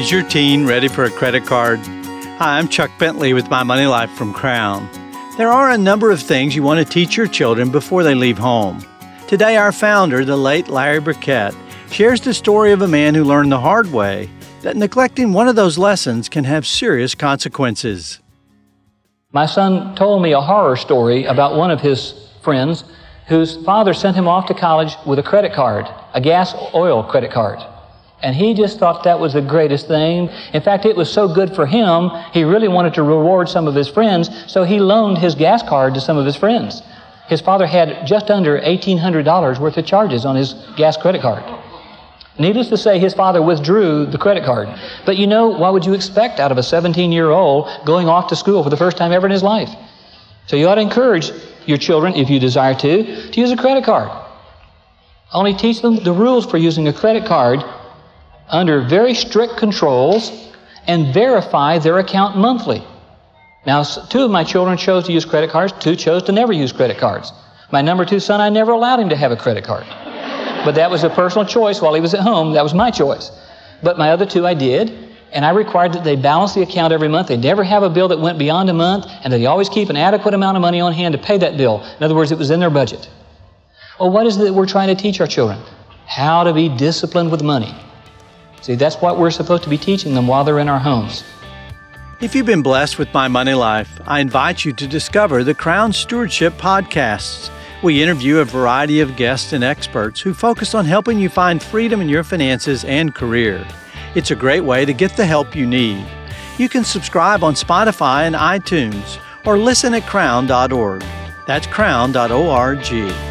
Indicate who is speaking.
Speaker 1: Is your teen ready for a credit card? Hi, I'm Chuck Bentley with My Money Life from Crown. There are a number of things you want to teach your children before they leave home. Today, our founder, the late Larry Burkett, shares the story of a man who learned the hard way that neglecting one of those lessons can have serious consequences.
Speaker 2: My son told me a horror story about one of his friends whose father sent him off to college with a credit card, a gas oil credit card. And he just thought that was the greatest thing. In fact, it was so good for him, he really wanted to reward some of his friends, so he loaned his gas card to some of his friends. His father had just under $1,800 worth of charges on his gas credit card. Needless to say, his father withdrew the credit card. But you know, what would you expect out of a 17-year-old going off to school for the first time ever in his life? So you ought to encourage your children, if you desire to use a credit card. Only teach them the rules for using a credit card under very strict controls and verify their account monthly. Now, two of my children chose to use credit cards, two chose to never use credit cards. My number 2 son, I never allowed him to have a credit card. But that was a personal choice while he was at home. That was my choice. But my other 2 I did, and I required that they balance the account every month. They never have a bill that went beyond a month, and they always keep an adequate amount of money on hand to pay that bill. In other words, it was in their budget. Well, what is it that we're trying to teach our children? How to be disciplined with money. See, that's what we're supposed to be teaching them while they're in our homes.
Speaker 1: If you've been blessed with My Money Life, I invite you to discover the Crown Stewardship podcasts. We interview a variety of guests and experts who focus on helping you find freedom in your finances and career. It's a great way to get the help you need. You can subscribe on Spotify and iTunes or listen at crown.org. That's crown.org.